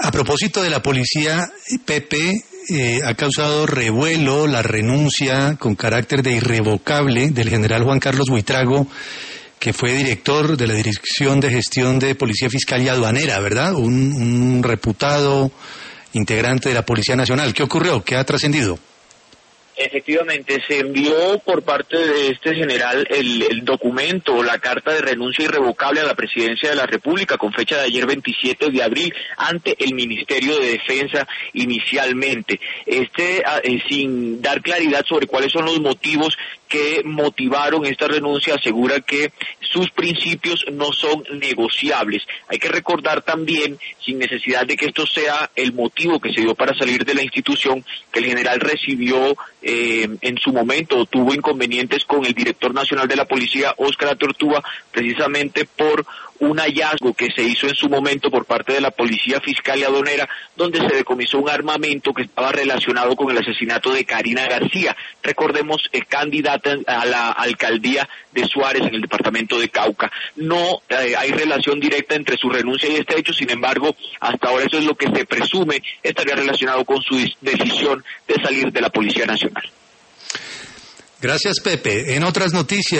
A propósito de la policía, Pepe, ha causado revuelo la renuncia con carácter de irrevocable del general Juan Carlos Buitrago, que fue director de la Dirección de Gestión de Policía Fiscal y Aduanera, ¿verdad? Un reputado integrante de la Policía Nacional. ¿Qué ocurrió? ¿Qué ha trascendido? Efectivamente, se envió por parte de este general el documento, la carta de renuncia irrevocable a la presidencia de la República con fecha de ayer 27 de abril ante el Ministerio de Defensa inicialmente. Sin dar claridad sobre cuáles son los motivos que motivaron esta renuncia, asegura que sus principios no son negociables. Hay que recordar también, sin necesidad de que esto sea el motivo que se dio para salir de la institución, que el general recibió en su momento, tuvo inconvenientes con el director nacional de la policía, Óscar Atortúa, precisamente por un hallazgo que se hizo en su momento por parte de la Policía Fiscal y Aduanera, donde se decomisó un armamento que estaba relacionado con el asesinato de Karina García. Recordemos, candidata a la alcaldía de Suárez en el departamento de Cauca. No hay relación directa entre su renuncia y este hecho, sin embargo, hasta ahora eso es lo que se presume estaría relacionado con su decisión de salir de la Policía Nacional. Gracias, Pepe. En otras noticias.